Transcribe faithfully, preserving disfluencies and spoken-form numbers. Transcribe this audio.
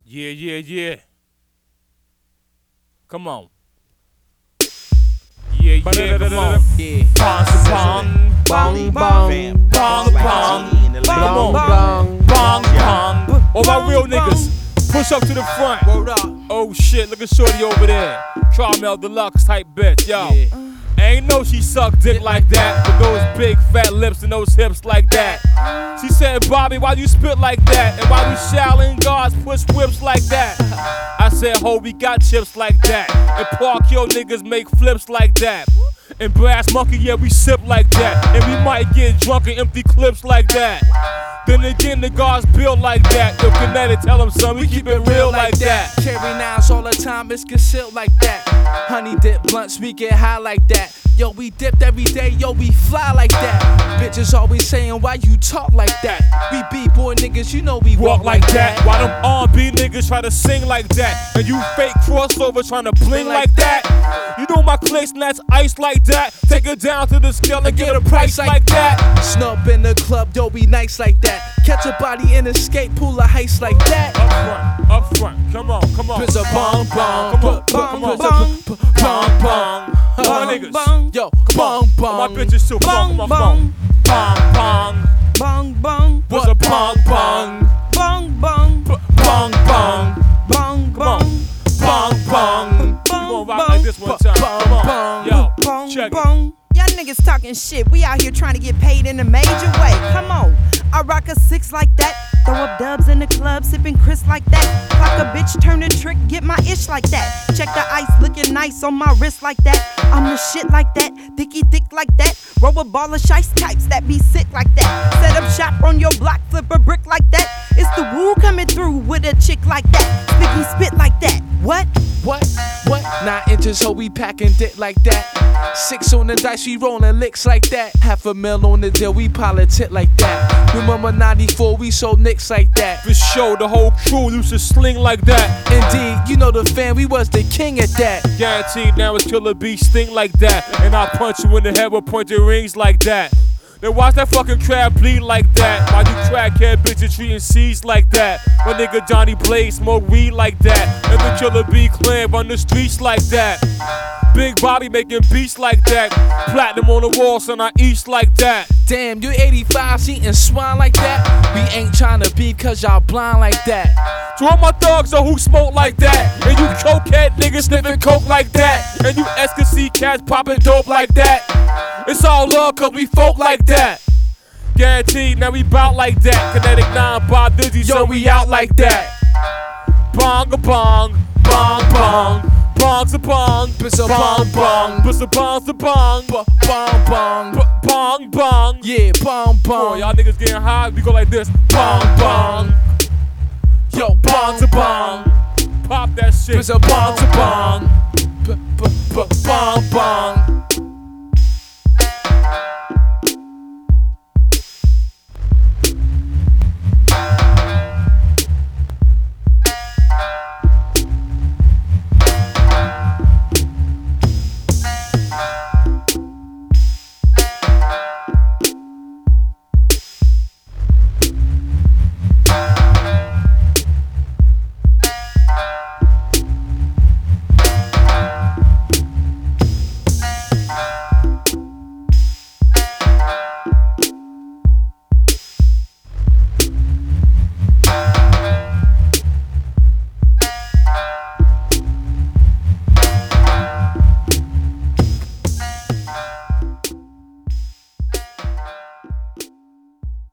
Yeah, yeah, yeah. Come on. Yeah, yeah, come on. Yeah. Pong, pong, Bong, bong, pong, pong, come on. bong, Pong, pong. All my real niggas, push up to the front. Word up. Oh shit, look at Shorty over there. Tramel Deluxe type bitch, yo. Yeah. Ain't know she sucked dick like that, with those big fat lips and those hips like that. She said, Bobby, why you spit like that? And why we shouting guards push whips like that? I said, ho, we got chips like that. And Park Yo niggas make flips like that. And Brass Monkey, yeah, we sip like that. And we might get drunk and empty clips like that. Then again, the guards build like that. Yo, Kinetic, tell them, son, we keep it real like that. Carry nines all the time, it's concealed like that. Honey dip blunts, we get high like that. Yo, we dipped every day, yo, we fly like that. Bitches always saying, why you talk like that? We B-boy niggas, you know we walk, Walk like that. Why them R and B niggas try to sing like that? And you fake crossover trying to bling like that? You know my clicks and that's ice like that. Take it down to the scale and get a price like that. Snub in the club, yo, be nice like that. Catch a body in a skate, pull a heist like that. Up front, up front, come on, come on. Biz a bong bong, Come on, come on, bong bong, bong. All my niggas, yo, come on. bong bong. All my bitches too, come on, come on, come on. Pong, pong. Bong bong, What's a pong, pong? bong bong, Pong, pong. bong Come on. bong, Pong, pong. We gon' rock like this one time, come on. Yo, bong check it. bong. Y'all niggas talking shit. We out here trying to get paid in a major way. Come on, I rock a six like that. Throw up dubs in the club, sipping Chris like that. Clock a bitch, turn a trick, get my ish like that. Check the ice, looking nice on my wrist like that. I'm the shit like that, thicky thick like that. Roll a ball of shice types that be sick like that. Set up shop on your block, flip a brick like that. It's the woo coming through with a chick like that. Spicky spit like that. What? What? What? Nine inches, ho, we packing dick like that. Six on the dice, we rolling licks like that. Half a mil on the deal, we politic like that. Remember ninety-four, we sold nicks like that. For sure, the whole crew used to sling like that. Indeed, you know the fan, we was the king at that. Guaranteed now it's Killer B sting like that. And I punch you in the head with pointed rings like that. Then watch that fucking crab bleed like that. While you crackhead bitches treating C's like that. My nigga Johnny Blaze smoke weed like that. And the Killer B clan run the streets like that. Big Bobby making beats like that. Platinum on the wall, son, I eat like that. Damn, you eighty-five eating swine like that. We ain't tryna be cause y'all blind like that. To all my thugs are who smoke like that. And you cokehead niggas sniffing coke like that. And you S K C cats popping dope like that. It's all love cause we folk like that. Guaranteed, now we bout like that. Kinetic nine Bob Dizzy, so we out like that. Bong a bong, bong bong. Bong's a bong, Biz a bong bong. Biz a bong's a bong, Bong bong. bong bong. Yeah, bong Boy, bong. y'all niggas getting high, we go like this. Bong bong. Yo, bong's a bong. Pop that shit. Biz a Bong's a bong bong. bong. Bong bong.